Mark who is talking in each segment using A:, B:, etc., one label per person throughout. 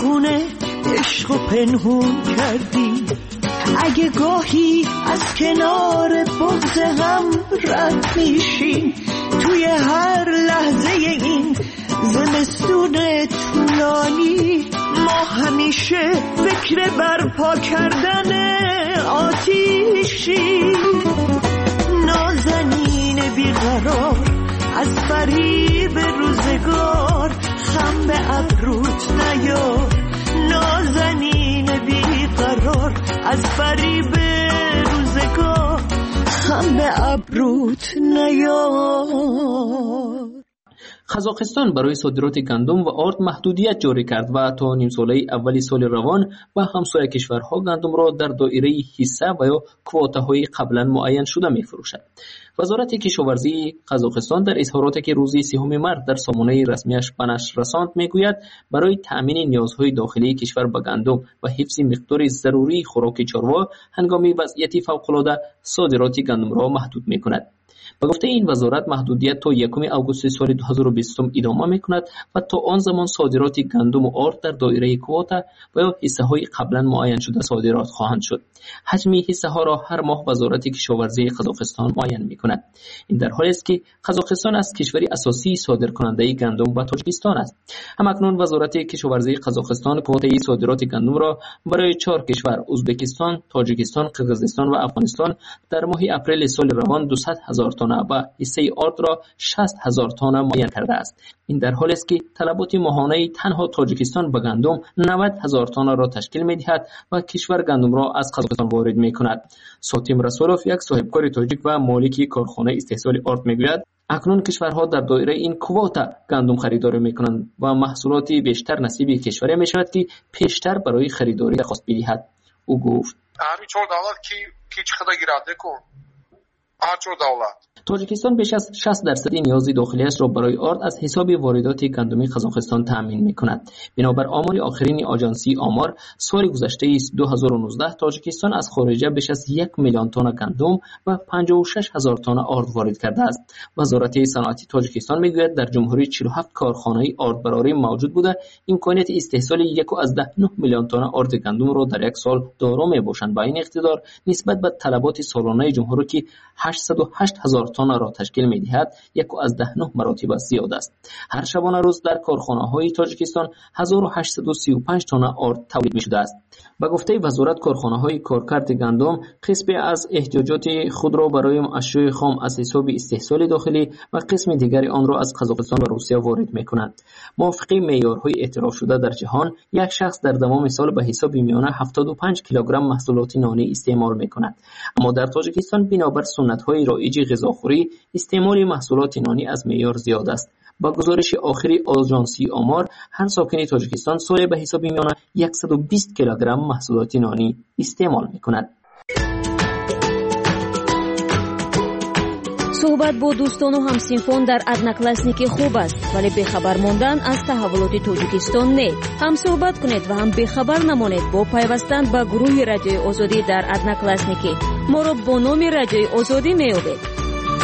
A: خونه عشق و پنهون کردی، اگه گاهی از کنار بغض هم رد میشین، توی هر لحظه این زمستون طولانی ما همیشه فکر برپا کردن آتیشی. نازنین بیقرار از فریب روزگار، خم به ابروت نیار. نازنین بیقرار از فریب روزگار، خم به ابروت نیار.
B: قزاقستان برای صادرات گندم و آرد محدودیت جاری کرد و تا نیم ساله اولی سال روان با همسایه کشورها گندم را در دایره حصه و یا کوتاهای قبلا معین شده می‌فروشد. وزارت کشاورزی قزاقستان در اظهاراتی که روز 30 مارس در سامانه رسمیش به نشر رساند میگوید برای تأمین نیازهای داخلی کشور به گندم و حفظ مقدار ضروری خوراک چاروا هنگام وضعیت فوق‌العاده صادرات گندم را محدود می‌کند. به گفته این وزارت محدودیت تا 1 آگوست سال 2020 ادامه می‌کند و تا آن زمان صادرات گندم و آرد در دایره کوتا و یا حصه‌های قبلا معین شده صادرات خواهند شد. حجم حصه‌ها را هر ماه وزارت کشاورزی قزاقستان معین می‌کند. این در حالی است که قزاقستان از کشوری اساسی صادرکننده گندم به تاجیکستان است. همکنون وزارت کشاورزی قزاقستان کوتای صادرات گندم را برای 4 کشور ازبکستان، تاجیکستان، قرقیزستان و افغانستان در ماه اپریل سال روان 200,000 تن و حصه آرد را 60,000 تن معین کرده است. این در حالی است که طلبات ماهانه تنها تاجیکستان به گندم 90,000 تن را تشکیل می‌دهد و کشور گندم را از قزاقستان وارد می‌کند. ساتیم رسولوف یک صاحبکار تاجیک و مالک کارخانه استحصال آرد می‌گوید اکنون کشورها در دایره این کوتا گندم خریداری می‌کنند و محصولات بیشتر نصیب کشوری می‌شود که پیشتر برای خریداری درخواست بدهد. او گفت
C: همین 4 دولت کی چقدر گیرنده کن
B: تاجیکستان بیش از 60% نیاز داخلیش را برای آرد از حساب واردات گندمی قزاقستان تامین می‌کند. بنابر آمار آخرین آژانسی آمار سال گذشته 2019 تاجیکستان از خارج بیش از 1 میلیون تن گندم و 56,000 تن آرد وارد کرده است. وزارت صنعت تاجیکستان می‌گوید در جمهوری 47 کارخانه آردبراری موجود بوده امکانیت استحصال 1.9 میلیون تن آرد گندم را در یک سال دارا میباشند. با این اقتدار نسبت به طلبات سالانه جمهوری که 808,000 تن را تشکیل می‌دهد 1.9 مراتب زیاد است. هر شبانه روز در کارخانه‌های تاجیکستان 1835 تن آرد تولید می‌شده است. با گفته وزارت کارخانه‌های کارکرد گندم قسمی از احتیاجات خود را برای اشیاء خام از حساب استحصال داخلی و قسم دیگری آن را از قزاقستان و روسیه وارد می‌کنند. موافق معیارهای اعتراف شده در جهان یک شخص در تمام سال به حساب میانه 75 کیلوگرم محصولات نانی استعمال می‌کند. اما در تاجیکستان بنابر سنت‌های رایج غذاخوری استعمال محصولات نانی از معیار زیاد است. با گزارش آخری آژانسی آمار هر ساکن تاجیکستان سالی به حساب میانه 120 کیلوگرم محصولات نانی استعمال می‌کند.
D: صحبت با دوستان و همسینفون در ادناکلاسنیک خوب است، ولی بخبر موندن از تحولات تاجیکستان نه. هم صحبت کنید و هم بخبر نمانید با پیوستن به گروه رادیوی آزادی در ادناکلاسنیک. ما را با نام رادیوی آزادی می‌یابید.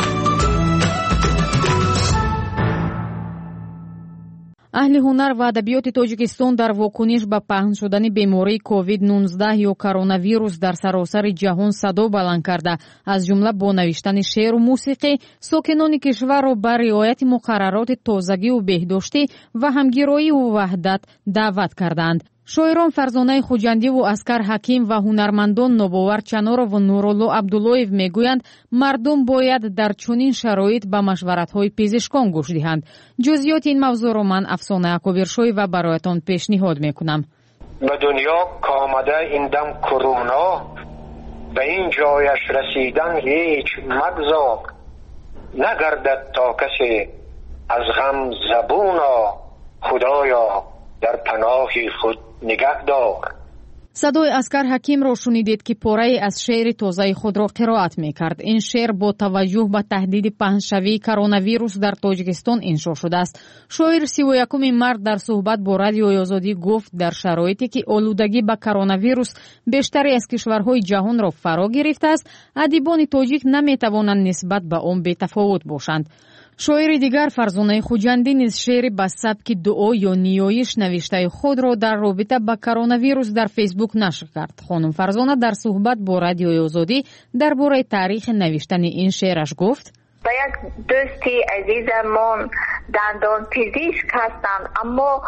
D: اهل هنر و ادبیات تاجیکستان در واکنش به پهن شدن بیماری کووید-19 یا کرونا ویروس در سراسر جهان صدا بلند کرده، از جمله با نوشتن شعر و موسیقی ساکنان کشور را بر رعایت مقررات تازگی و بهداشتی و همگرایی و وحدت دعوت کردند. شاعران فرزانه خوجندی و اسکر حکیم و هنرمندان نوباور چنارов و نورالله عبداللهیف میگویند مردم باید در چنین شرایط به مشورت‌های پزشکان گوش دهند. جزئیات این موضوع را من افسانه اکبرشوی و برایتان پیشنهاد میکنم.
E: به دنیا که آمده این دم کرونا، به این جایش رسیدن هیچ مگذار. نگردد تا کسی از غم زبونا، خدایا در پناه خود نگه دار.
D: صدای اسکر حکیم را شنیدید که پاره از شعر تازه خود را قرائت می‌کرد. این شعر با توجه به تهدید پهنشوی کرونا ویروس در تاجیکستان انشا شده است. شاعر 31 مارس در صحبت با رادیوی آزادی گفت در شرایطی که آلودگی به کرونا ویروس بیشتری از کشورهای جهان را فرا گرفته است، ادیبان تاجیک نمی‌توانند نسبت به آن بی‌تفاوت باشند. شاعر دیگر فرزانه خوجندی نیز شعر به سبک دعا یا نیایش نوشته خود را در رابطه با کرونا ویروس در فیسبوک نشر کرد. خانم فرزانه در صحبت با رادیوی آزادی درباره تاریخ نوشتن این شعرش گفت:
F: با یک دوستی عزیزمان دندان پزشک هستند، اما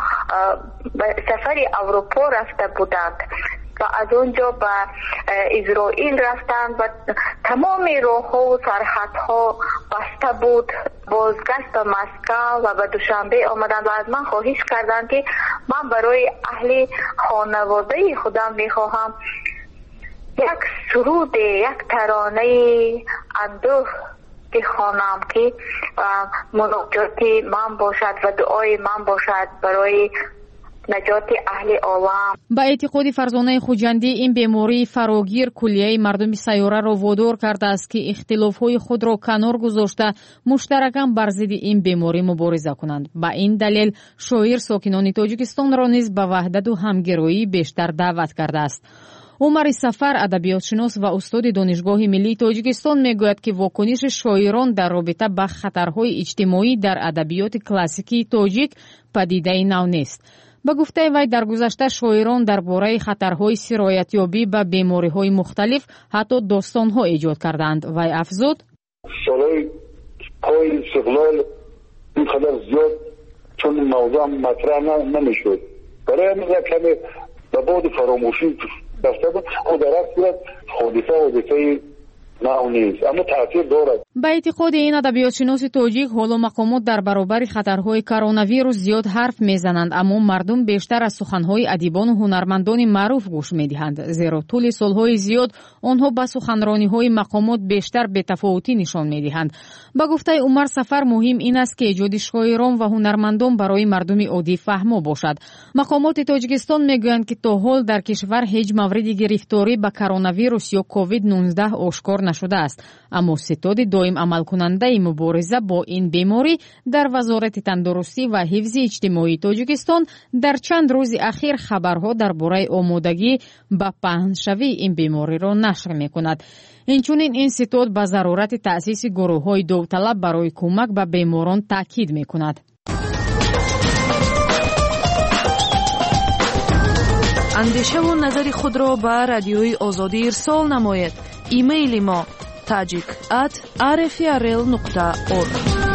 F: سفری اروپا رفته بودند و از اونجا به اسرائیل رفتند و تمام راه‌ها و سرحدها بسته بود. بازگشت به مسکو و به دوشنبه آمدند و از من خواهش کردند که من برای اهل خانواده خودم میخواهم یک سرود، یک ترانه اندوه بخوانم که مناجات من باشد و دعای من باشد برای نجات اهل عالم.
D: با اعتقاد فرزانه خوجندی، این بیماری فراگیر کلیه مردم سیاره را وادار کرده است که اختلاف‌های خود را کنار گذاشته مشترکاً بر ضد این بیماری مبارزه کنند. با این دلیل شاعر ساکنان تاجیکستان را نیز به وحدت و همگرایی بیشتر دعوت کرده است. عمر سفر ادبیاتشناس و استاد دانشگاه ملی تاجیکستان میگوید که واکنش شاعران در رابطه با خطرهای اجتماعی در ادبیات کلاسیکی تاجیک پدیده نو نیست. با گفته وی در گذشته شاعران درباره خطرهای سرایتیابی به بیماری‌های مختلف حتی داستان‌ها ایجاد کردند. وی افزود:
G: سالهای پای استقلال اینقدر زیاد چون موضوع مطرح نمیشد، برای همین کمی به بعد فراموشی بسته بود. او در اصل صورت حادثه نه نیست، اما تاثیر دارد.
D: به اعتقاد این ادبیاتشناس تاجیک، حالا مقامات در برابر خطرهای کرونا ویروس زیاد حرف میزنند، اما مردم بیشتر از سخنهای ادیبان و هنرمندان معروف گوش میدهند، زیرا طول سالهای زیاد آنها به سخنرانی‌های مقامات بیشتر بی‌تفاوتی نشان میدهند. با گفته عمر سفر، مهم این است که ایجاد شاعران و هنرمندان برای مردم عادی فهمو باشد. مقامات تاجیکستان میگویند که تا حال در کشور هیچ مورد گرفتاری به کرونا ویروس یا کووید 19 آشکار نشده است، اما ستاد دائم عمل کننده مبارزه با این بیماری در وزارت تندرستی و حفظ اجتماعی تاجیکستان در چند روز اخیر خبرها درباره آمادگی به پهنشوی این بیماری را نشر می‌کند. اینچنین این ستاد به ضرورت تأسیس گروه‌های داوطلب برای کمک به بیماران تاکید می‌کند.
H: اندیشه و نظر خود را به رادیوی آزادی ارسال نماید. ایمیل ما tajik@rfrl.org.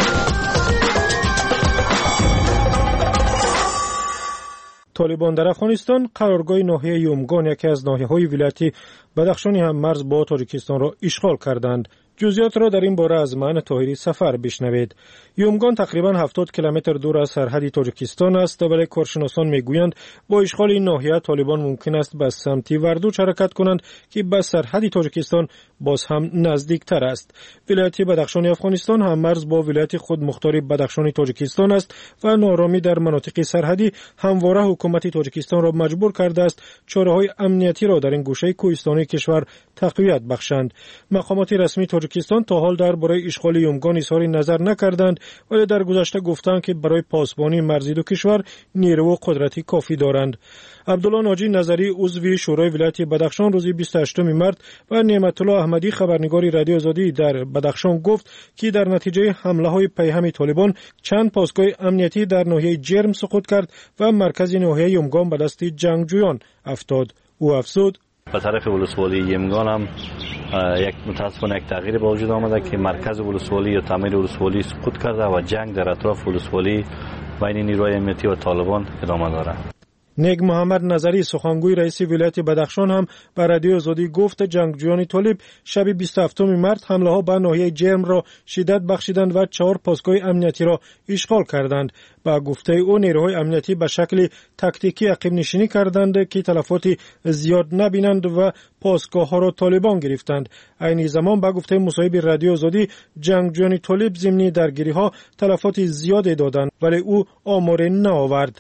I: طالبان در افغانستان قرارگاه ناحیه یومگان، یکی از ناحیه‌های ولایت بدخشان هم مرز با تاجیکستان را اشغال کردند. جزئیات را در این باره از من طاهری سفر بشنوید. یومگان تقریباً 70 کیلومتر دور از سرحد تاجیکستان است، ولی کارشناسان میگویند با اشغال این ناحیه طالبان ممکن است به سمت وردوچ حرکت کنند که به سرحد تاجیکستان باز هم نزدیکتر است. ولایت بدخشان افغانستان هم مرز با ولایت خود مختار بدخشان تاجیکستان است و نارامی در مناطق سرحدی همواره حکومت تاجیکستان را مجبور کرده است چاره‌های امنیتی را در این گوشه کوهستانی کشور تقویت بخشند. مقامات رسمی تاجیکستان تا حال درباره اشغال یومگان اظهار نظر نکردند، ولی در گذشته گفتند که برای پاسبانی مرزی دو کشور نیرو و قدرتی کافی دارند. عبدالله ناجی نظری، عضو شورای ولایت بدخشان، روز 28 مارس و نعمت الله احمدی، خبرنگار رادیو آزادی در بدخشان، گفت که در نتیجه حمله‌های پیهم طالبان چند پاسگاه امنیتی در ناحیه جرم سقوط کرد و مرکز ناحیه یومگان به دست جنگجویان افتاد. او افزود:
J: به طرف ولسوالی یمگان هم متاسفانه یک تغییر به وجود آمده که مرکز ولسوالی یا تعمیر ولسوالی سقوط کرده و جنگ در اطراف ولسوالی بین نیروهای امنیتی و طالبان ادامه دارد.
I: نگ محمد نظری، سخنگوی رئیس ولایت بدخشان، هم به رادیو آزادی گفت جنگجویان طالب شب 27 مارس حمله ها به ناحیه جرم را شدت بخشیدند و 4 پاسگاه امنیتی را اشغال کردند. با گفته او نیروهای امنیتی به شکل تاکتیکی عقب نشینی کردند که تلفات زیاد نبینند و پاسگاه ها را طالبان گرفتند. عین زمان با گفته مصاحب رادیو آزادی جنگجویان طالب ضمن درگیری ها تلفات زیاد دادند، ولی او آمار نآورد.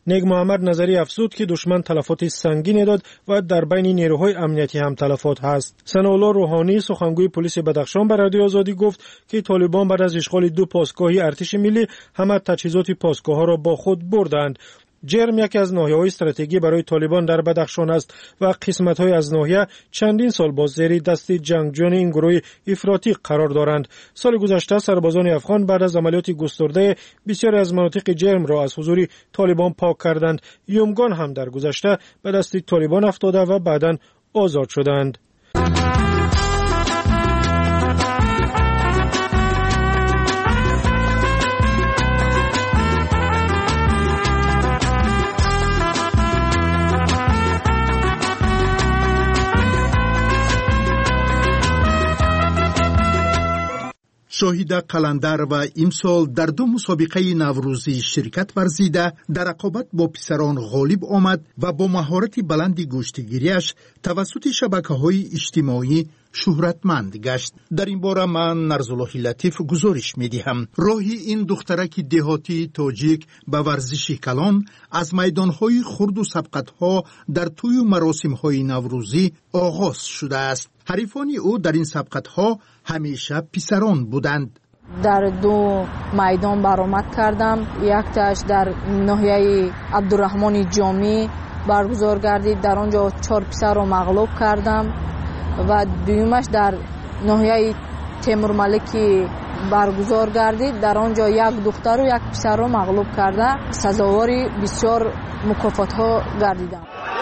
I: نگ محمد نظری افزود که دشمن تلفات سنگینی داد و در بین نیروهای امنیتی هم تلفات هست. ثناءالله روحانی سخنگوی پلیس بدخشان به رادیو آزادی گفت که طالبان بعد از اشغال 2 پاسگاهی ارتش ملی همه تجهیزات پاسگاه‌ها را با خود بردند. جرم یکی از ناحیه‌های استراتژیکی برای طالبان در بدخشان است و قسمت‌های از ناحیه چندین سال با زیر دست جنگجویان این گروه افراطی قرار دارند. سال گذشته سربازان افغان بعد از عملیات گسترده بسیاری از مناطق جرم را از حضور طالبان پاک کردند. یومگان هم در گذشته به دست طالبان افتاده و بعداً آزاد شدند.
K: شاهد قلندر و امسال در 2 مسابقه نوروزی شرکت ورزیده در رقابت با پسران غالب آمد و با مهارت بلند گوشتگیریش توسط شبکه‌های اجتماعی شهرتمند گشت. در این باره من نرزالله لطیف گزارش می‌دهم. راهی این دخترک دهاتی تاجیک به ورزش کلان از میدان‌های خرد و سبقت‌ها در طی مراسم‌های نوروزی آغاز شده است. حریفان او در این سبقت‌ها همیشه پسران بودند.
L: در 2 میدان برآمد کردم. یکتاش در ناحیه عبدالرحمن جامی برگزار گردید، در آنجا 4 پسر را مغلوب کردم و دویمش در ناحیه تیمور ملکی برگزار گردید، در آنجا 1 دختر و 1 پسر را مغلوب کرده سزاواری بسیار مکافات‌ها گردیدم.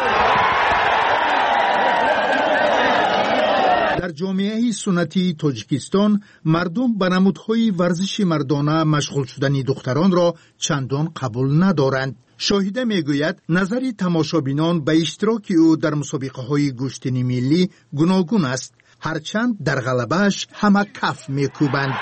K: در جامعه سنتی تاجیکستان مردم به نمودهای ورزش مردانه مشغول شدن دختران را چندان قبول ندارند. شاهده میگوید نظر تماشابینان به اشتراک او در مسابقه های گشتنی ملی گوناگون است، هرچند در غلبه‌اش همه کف میکوبند.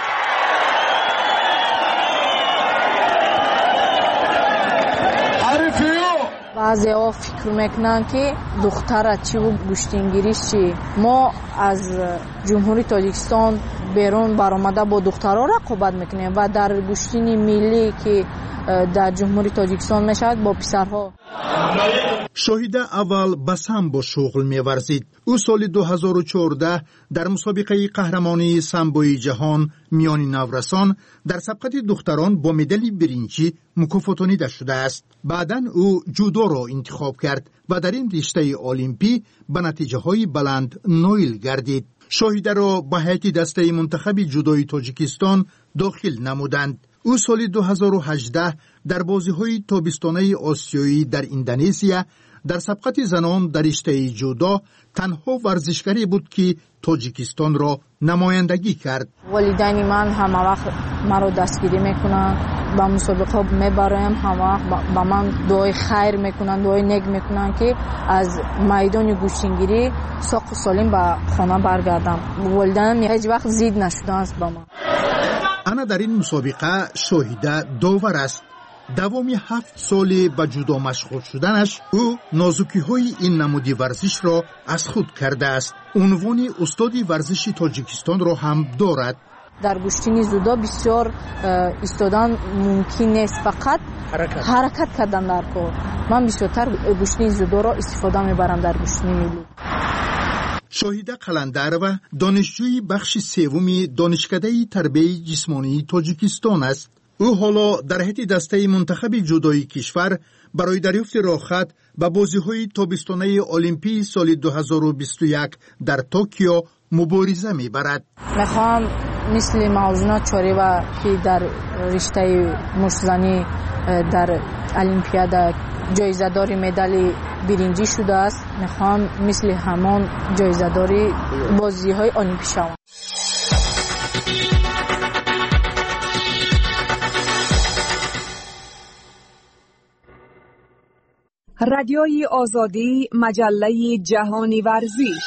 L: بعضی ها فکر میکنن که دختر چی و گشتینگیریش چی. ما از جمهوری تاجیکستان بیرون برآمده با دخترها رقابت میکنیم و در گشتین ملی که در جمهوری تاجیکستان میشود با پسرها.
K: شاهده اول بسم با شغل میورزید. او سال 2014 در مسابقه قهرمانی سامبوی جهان میان نورسان در سبقت دختران با مدال برنجی مکافاتانیده شده است. بعداً او جودو را انتخاب کرد و در این رشته المپی به نتیجه های بلند نایل گردید. شاهده را به هیئت دسته منتخب جودوی تاجیکستان داخل نمودند. او سال 2018 در بازی‌های تابستانه آسیایی در اندونزیا در سبقت زنان در رشته جودو تنها ورزشکاری بود که تاجیکستان را نمایندگی کرد.
L: والدین من همه وقت مرا دستگیری میکنن، با مسابقه میبرم، همه وقت با من دعای خیر میکنن، دعای نیک میکنن که از میدان گوشتینگیری ساق و سالم به خانه برگردم. والدینم هیچ وقت زید نشدن است با من.
K: انا در این مسابقه شاهده داور است. دوام 7 سال به جودو مشغول شدنش او نازکی های این نمودی ورزش را از خود کرده است. عنوان استادی ورزش تاجیکستان را هم دارد.
L: در گشتین جودو بسیار ایستادن ممکن نیست، فقط حرکت کردن در کار. من بسیارتر گشتین جودو را استفاده میبرم در گشتین ملی.
K: شاهده قلندر و دانشجوی بخش 3 دانشکده تربیت جسمانی تاجیکستان است. او حالا در هیئت دسته منتخب جودوی کشور برای دریافت راهخط به بازی‌های تابستانه المپی سال 2021 در توکیو مبارزه می‌برد.
L: می‌خوام مثل موزنا چاریوا که در رشته مشت‌زنی در المپیاد جایزه‌دار مدال برنجی شده است، می‌خوام مثل همان جایزه‌داری بازی‌های المپی شوم.
M: رادیوی آزادی، مجله جهانی ورزش.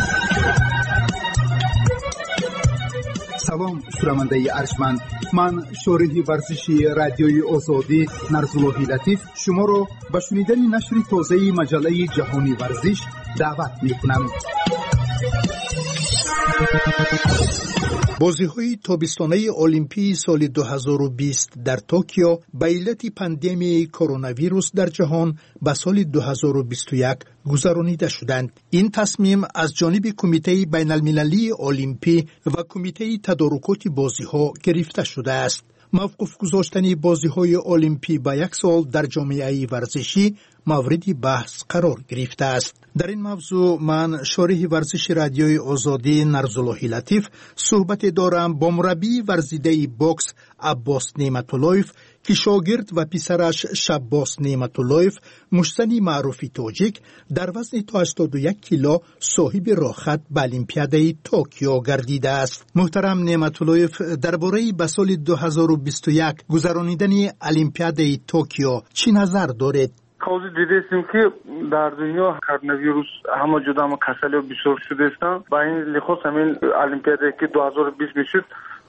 N: سلام شنونده ارجمند، من شارح ورزشی رادیوی آزادی نرزالله لطیف شما را به شنیدن نشر تازه مجله جهانی ورزش دعوت می‌کنم.
K: بازی‌های تابستانه المپی سال 2020 در توکیو به علت پاندمی کرونا ویروس در جهان به سال 2021 گذرانیده شدند. این تصمیم از جانب کمیته بین المللی المپی و کمیته تدارکات بازی‌ها گرفته شده است. موقف گذاشتن بازی‌های المپی به یک سال در جامعه ورزشی مورد بحث قرار گرفته است. در این موضوع من شارح ورزش رادیوی آزادی نرزالله لطیف صحبت دارم با مربی ورزیده باکس عباس نعمت‌اللهیف که شاگرد و پسرش شباس نعمت‌اللهیف مشتنی معروفی تاجیک در وزن تا 81 کیلو صاحب راحت به المپیادای توکیو گردیده است. محترم نعمت‌اللهیف، درباره به سال 2021 گذرانیدن المپیادای توکیو چی نظر دارید؟
O: کازی دیدیم که در دنیا کرونا ویروس همه جدا کسایی بسیار شده استند. با این لحاظ همین المپیادی که 2020 میشد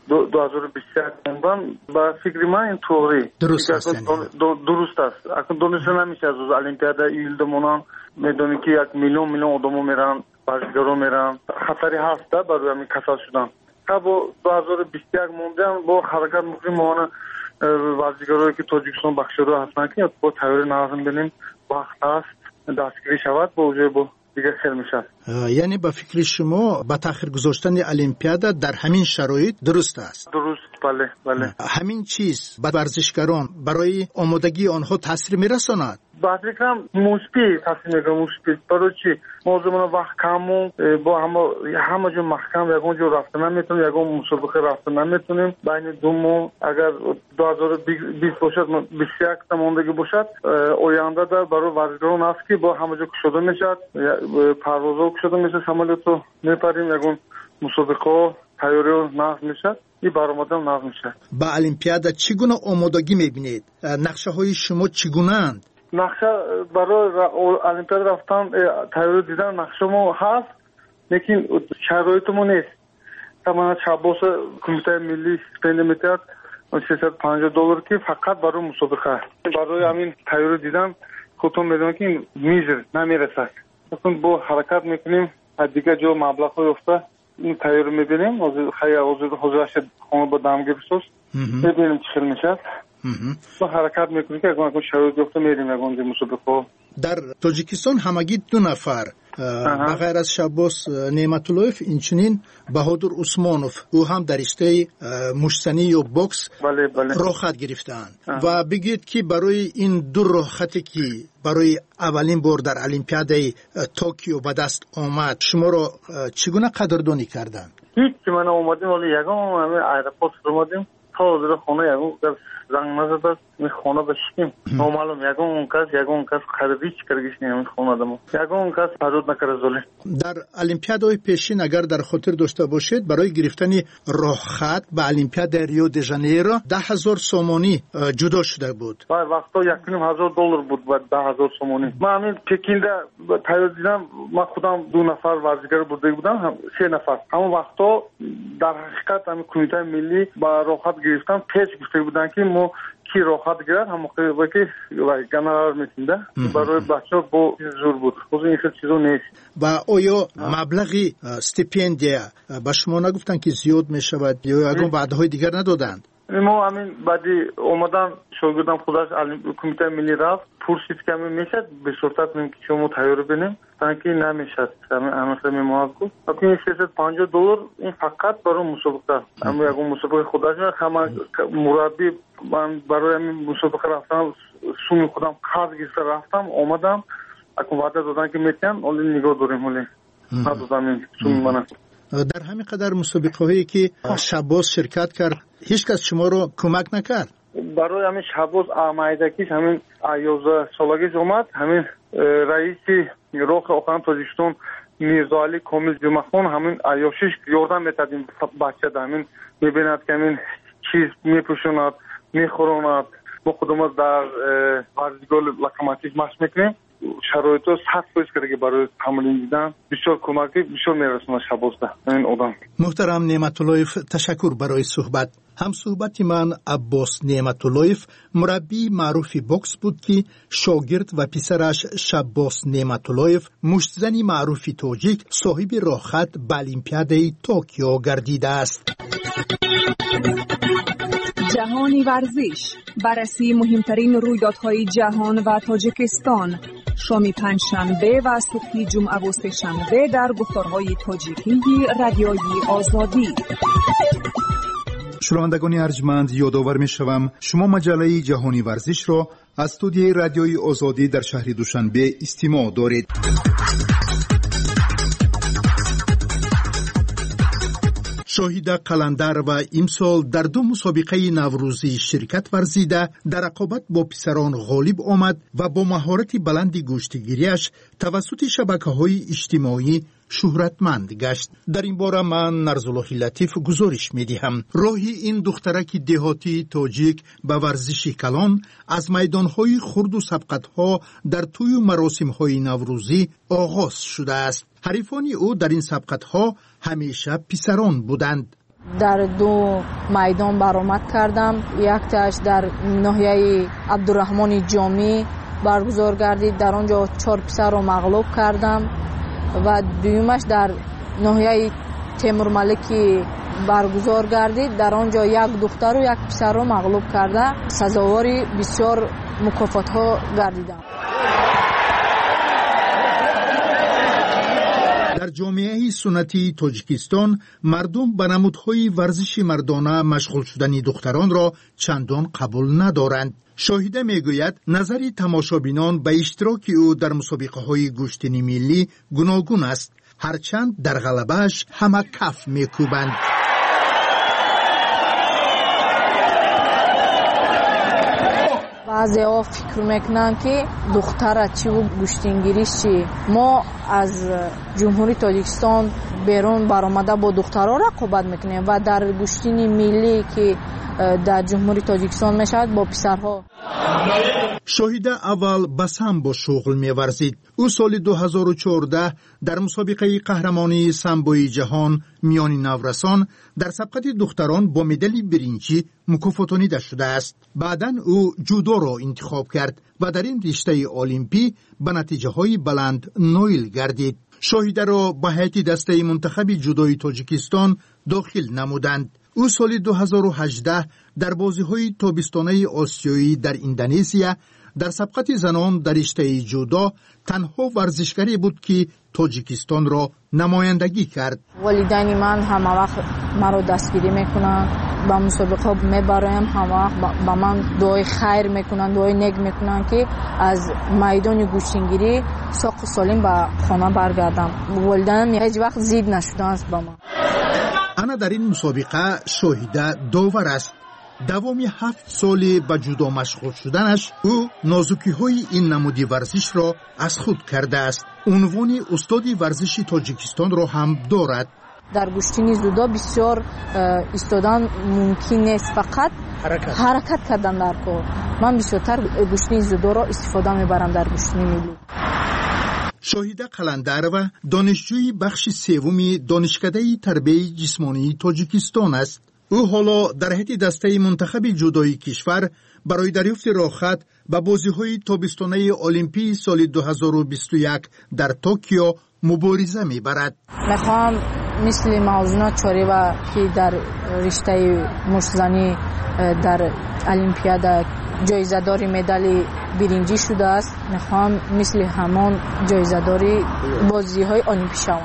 O: 2021 اونdan با فکر من اینطوری درست است. اصلا دونسته نمیشه از المپیاد ایلدمونان میدونی که 1 میلیون آدمو میرن، بازیگرا میرن، خطری هست برای همین کسا شدن. تا با 2021 موندن با حرکت میکنیم بازیگرایی که تاجیکستان بخشیده هستن که با تیاری نازم بینیم وقت است دستگیری شود با وجه با دیگه خیلی میشه.
K: یعنی با فکر شما با تاخیر گذاشتن المپیاد در همین شرایط درست است؟
O: درست، بله.
K: همین چیز به ورزشکاران برای آمادگی آنها تاثیر میرساند؟
O: بعضی کم مثبت تاثیر میکنه. مثبت برای چی؟ موضوع وقت کمو با همه جو محکم یکون جو رفتن نمیتونیم، یکون مسابقه رفتن نمیتونیم. بین دومو اگر 2020 باشد 21 تا موندگی باشد آینده در برای ورزشکاران است که با همه جو کشیده میشد، پروازها کشیده میشه، سمالتو میپریم، یکون مسابقه تیاری نقض میشد، این برآمدن نقض میشه.
K: با المپیاد چگونه آمادگی میبینید؟ نقشه های شما چگونه اند؟
O: نقشه برای المپیاد رفتن تیاری دیدن نقشه ما هست، لیکن شرایط ما نیست. تمام شباس کمیته ملی استپند میتاد $350 که فقط برای مسابقه، برای همین تیاری دیدن خودتون میدونید که میزر نمیرسد. مثلا با حرکت میکنیم دیگه جو مبلغ های افته این تیاری میبینیم، خیلی حضورش خونه با دمگیر بسوز میبینیم چی خیلی میشه. ما حرکت میکنیم که اگر شرایط گفته میریم اگر مسابقه.
K: در تاجیکستان همگی 2 نفر بغیر از شباس نعمت‌اللهیف اینچنین بهادر عثمانوف او هم در رشته مشتنی یا باکس راحت گرفتند و بگید که برای این 2 راحتی که برای اولین بار در المپیادای توکیو به دست آمد شما را چگونه قدردانی کردند؟
O: هیچ من اومدیم ولی یگان همه ایرپورت اومدیم تا در خونه یگان زنگ نزد می خونه بشیم معلوم یگان کس خریدی چی کرگیش نمی خونه دم یگان کس حدود نکرده زله.
K: در المپیادهای پیشین اگر در خاطر داشته باشید برای گرفتن راحت به المپیاد ریو دی ژانیرو 10,000 سومانی جدا شده بود.
O: وقتا $1,500 بود و 10,000 سومانی. من همین پکینده تیار دیدم، من خودم 2 نفر ورزشکار بوده بودم، 3 نفر. همون وقتا در حقیقت همین کمیته ملی با راحت گرفتن پیش گفته بودن که ما کی راحت گرفت هم موقعی که گنرال میتونده برای بچه با زور بود. خود این خیلی چیزو نیست.
K: و آیا مبلغی استیپندیا با شما نگفتن که زیاد میشود یا اگر بعدهای دیگر ندادند؟
O: ما همین بعدی اومدن شاگردم خودش کمیته ملی رفت پرسید که همین میشد به صورت که شما تیاری بینیم تانکی نمیشد همین میمواد گفت اکنون $350 این فقط برای مسابقه. اما اگر مسابقه خودش همه مربی من برای همین مسابقه رفتم سومی خودم خاص گیسته رفتم اومدم اکنون وعده دادن که میتونم اولی نگاه داریم اولی ندادم این سومی منم.
K: در همین قدر مسابقه هایی که شباس شرکت کرد هیچ کس شما رو کمک نکرد؟
O: برای همین شباس آمایدگیش همین 11 سالگیش اومد، همین رئیس روح اوکراین تاجیکستان میرزا علی کامل جمعخان همین عیاشیش یاردم میتاد این بچه ده همین میبیند که همین چیز میپوشوند میخوراند. ما خودمون در ورزشگاه لوکوموتیو مشق میکنیم شرایط سخت باشه که برای تمرین دیدن بسیار کمکی بسیار میرسونه شباسته این آدم.
K: محترم نعمتاللهیف، تشکر برای صحبت. هم صحبت من عباس نعمتاللهیف مربی معروف بوکس بود که شاگرد و پسرش شباس نعمتاللهیف مشتزنی معروف تاجیک صاحب راهخط به المپیاد توکیو گردیده است.
M: جهانی ورزش، بررسی مهمترین رویدادهای جهان و تاجیکستان، شام پنجشنبه و صبح جمعه و سه‌شنبه در گفتارهای تاجیکی رادیوی آزادی.
N: شنوندگان ارجمند، یادآور می‌شوم شما مجله جهانی ورزش را از استودیوی رادیوی آزادی در شهر دوشنبه استماع دارید.
K: شاهید قلندر و امسال در دو مسابقه نوروزی شرکت ورزیده در رقابت با پسران غالب آمد و با مهارت بلند گوشتگیریش توسط شبکه‌های اجتماعی شهرتمند گشت. در این باره من نرزالله لطیف گزارش می‌دهم. راهی این دخترک دهاتی تاجیک به ورزش کلان از میدان‌های خرد و سبقت‌ها در طی مراسم‌های نوروزی آغاز شده است. حریفان او در این سبقت‌ها همیشه پسران بودند.
L: در دو میدان برآمد کردم. یکتاش در ناحیه عبدالرحمن جامی برگزار گردید، در آنجا 4 پسر را مغلوب کردم و دویمش در ناحیه تیمور ملکی برگزار گردید، در آنجا 1 دختر و 1 پسر را مغلوب کرده سزاواری بسیار مکافات ها گردیدم.
K: در جامعه سنتی تاجیکستان مردم به نمودهای ورزش مردانه مشغول شدن دختران را چندان قبول ندارند. شاهده میگوید نظر تماشابینان به اشتراک او در مسابقه های گشتنی ملی گوناگون است، هرچند در غلبه‌اش همه کف میکوبند.
L: بعضی ها فکر میکنن که دختر چی و گشتنگیریش چی. ما از جمهوری تاجیکستان بیرون برآمده با دخترها رقابت میکنیم و در گشتنی ملی که در جمهوری تاجیکستان میشود با پسرها.
K: شاهده اول بس هم با شغل میورزید. او سال 2014 در مسابقه قهرمانی سامبوی جهان میان نورسان در سبقت دختران با مدال برنجی مکافاتانیده شده است. بعداً او جودو را انتخاب کرد و در این رشته المپی به نتیجه های بلند نایل گردید. شاهده را به هیئت دسته منتخب جودوی تاجیکستان داخل نمودند. او سال 2018 در بازی‌های تابستانه آسیایی در اندونزیا در سبقت زنان در رشته جودو تنها ورزشکاری بود که تاجیکستان را نمایندگی کرد.
L: والدین من همه وقت مرا دستگیری میکنن، با مسابقه میبرایم، همه وقت با من دعای خیر میکنن، دعای نیک میکنن که از میدان گوشتنگیری ساق سالم به خانه برگردم. والدینم هیچ وقت ضد نشدن است با من.
K: انا در این مسابقه شاهده داور است. دوامی 7 سال به جودو مشغول شدنش او نازکی های این نمودی ورزش را از خود کرده است. عنوان استادی ورزش تاجیکستان را هم دارد.
L: در گشتنی جودو بسیار ایستادن ممکن نیست، فقط حرکت کردن در کار. من بسیارتر گشتنی جودو را استفاده میبرم در گشتنی ملی.
K: شاهده قلندر و دانشجوی بخش سوم دانشکده تربیت جسمانی تاجیکستان است. او حالا در هیئت دسته منتخب جودوی کشور برای دریافت راهخط به بازی‌های تابستانه المپی سال 2021 در توکیو مبارزه می‌برد.
L: می‌خوام مثل موضوعات چاریوا که در رشته مشت‌زنی در المپیاد جایزه‌دار مدال برنجی شده است، می‌خوام مثل همان جایزه‌داری بازی‌های المپی شوم.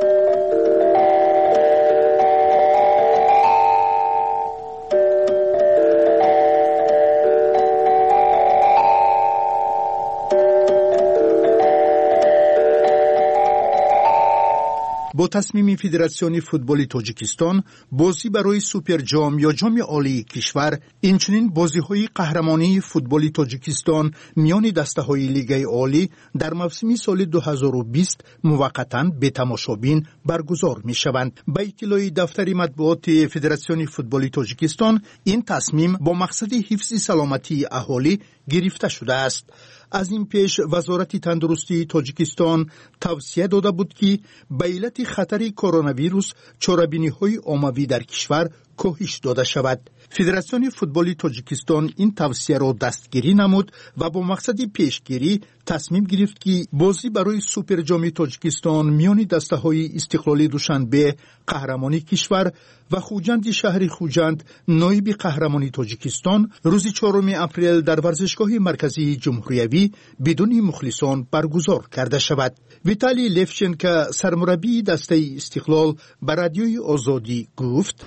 K: با تصمیم فدراسیون فوتبال تاجیکستان بازی برای سوپر جام یا جام عالی کشور، اینچنین بازی‌های قهرمانی فوتبال تاجیکستان میان دسته‌های لیگ عالی در موسم سال 2020 موقتاً به تماشابین برگزار می‌شوند. به اطلاع دفتر مطبوعات فدراسیون فوتبال تاجیکستان این تصمیم با مقصد حفظ سلامتی اهالی گرفته شده است. از این پیش وزارت تندرستی تاجیکستان توصیه داده بود که به علت خطر کرونا ویروس چاره‌بینی‌های عمومی در کشور کاهش داده شود. فدراسیون فوتبال تاجیکستان این توصیه را دستگیری نمود و با مقصد پیشگیری تصمیم گرفت که بازی برای سوپر جام تاجیکستان میان دسته‌های استقلالی دوشنبه قهرمانی کشور و خوجند شهر خوجند نایب قهرمانی تاجیکستان روز 4 اپریل در ورزشگاه مرکزی جمهوریوی بدون مخلصان برگزار کرده شود. ویتالی لفچنکو سرمربی دسته استقلال به رادیوی آزادی گفت: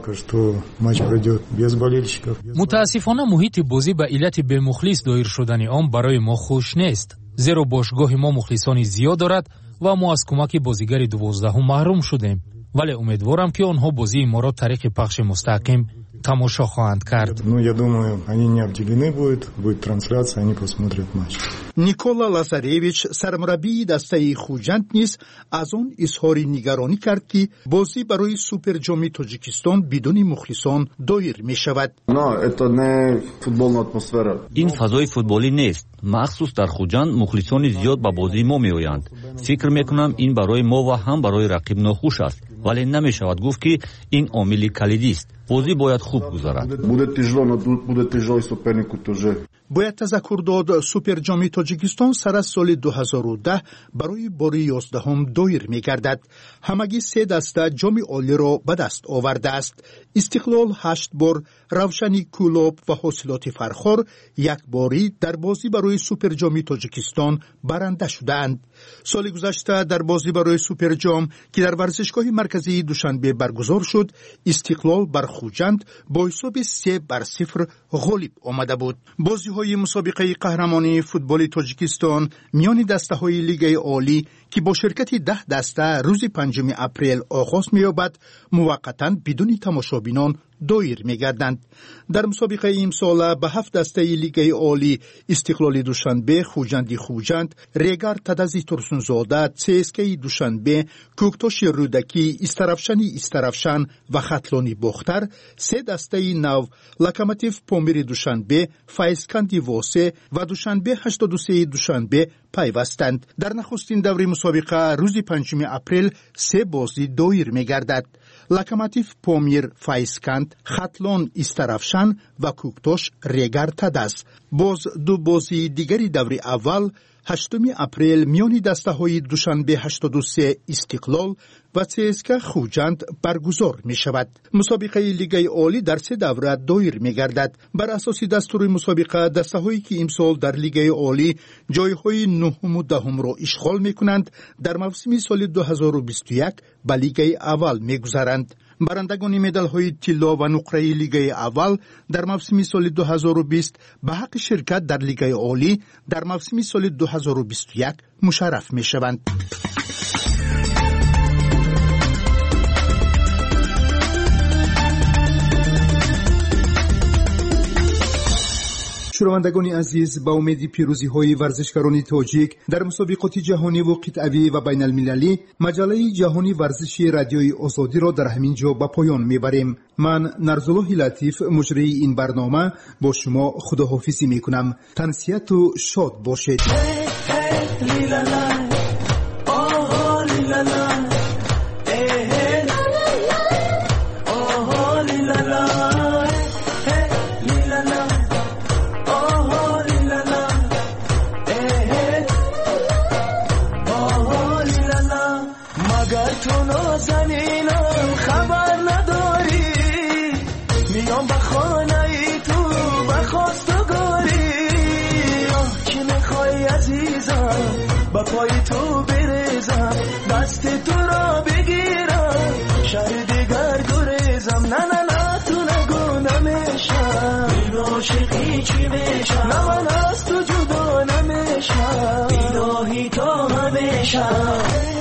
P: متاسفانه محیط بازی به علت به مخلص دایر شدن آن برای ما خوش نیست، زیرا باشگاه ما مخلصانی زیاد دارد و ما از کمک بازیگر 12 محروم شدیم، ولی امیدوارم که آنها بازی ما را طریق پخش مستقیم تماشا خواهند کرد.
K: نیکولا لازارویچ سرمربی دسته خوجند نیز از آن اظهار نگرانی کرد که بازی برای سوپر جام تاجیکستان بدون مخلصان دایر می شود.
Q: این فضای فوتبالی نیست. مخصوص در خوجند مخلصان زیاد به بازی ما می آیند. فکر می کنم این برای ما و هم برای رقیب ناخوش است، ولی نمی شود گفت که این عامل کلیدی است. بازی باید خوب گذرد.
K: باید تذکر داد سوپر جام تاجیکستان سر از سال 2010 برای بار 11 دایر می گردد. همگی 3 دسته جام عالی را به دست آورده است. استقلال 8 بار، روشنی کولوب و حاصلات فرخار 1 باری در بازی برای سوپر جام تاجیکستان برنده شدند. سال گذشته در بازی برای سوپر جام که در ورزشگاه مرکزی دوشنبه برگزار شد، استقلال بر خوجند با حساب 3-0 غالب آمده بود. بازی‌های مسابقه قهرمانی فوتبال تاجیکستان میان دسته‌های لیگ عالی که با شرکت 10 دسته روز 5 اپریل آغاز می‌یابد، موقتاً بدون تماشابینان دایر می‌گردند. در مسابقه امسال به 7 دسته لیگ عالی استقلال دوشنبه، خوجند، ریگر تدزی ترسونزاده، CSKA دوشنبه، کوکتاش رودکی، استرافشان و خطلانی باختر، 3 دسته نو لوکوموتیو پامیر دوشنبه، فایسکندی واسه و دوشنبه 83 دوشنبه پیوستند. در نخستین دوره مسابقه روز 5 اپریل 3 بازی دایر می‌گردد. لوکوموتیو پامیر فایسکند، خطلان استرافشان و کوکتاش ریگر تدز. باز 2 بازی دیگری دوره اول 8 اپریل میان دسته‌های دوشنبه 83 استقلال و CSKA خوجند برگزار می شود. مسابقه لیگ عالی در 3 دوره دایر می گردد. بر اساس دستور مسابقه دسته‌هایی که امسال در لیگ عالی جایهای 9 و 10 را اشغال می کنند در موسم سال 2021 به لیگ اول می گذرند. برندگان مدال‌های طلا و نقره لیگ اول در موسم سال 2020 به حق شرکت در لیگ عالی در موسم سال 2021 مشرف می شوند.
N: شنوندگان عزیز، با امید پیروزی های ورزشکاران تاجیک در مسابقات جهانی و قطعی و بین المللی، مجله جهانی ورزشی رادیوی آزادی را در همین جا به پایان میبریم. من نرزالله لطیف مجری این برنامه با شما خداحافظی میکنم. تنسیت و شاد باشید.
A: با پای تو بریزم، دست تو را بگیرم، شهر دیگر گریزم. نه نه نه تو نگو نمیشم، این عاشقی چی میشم، نه من از تو جدا نمیشم، الهی تا همیشم.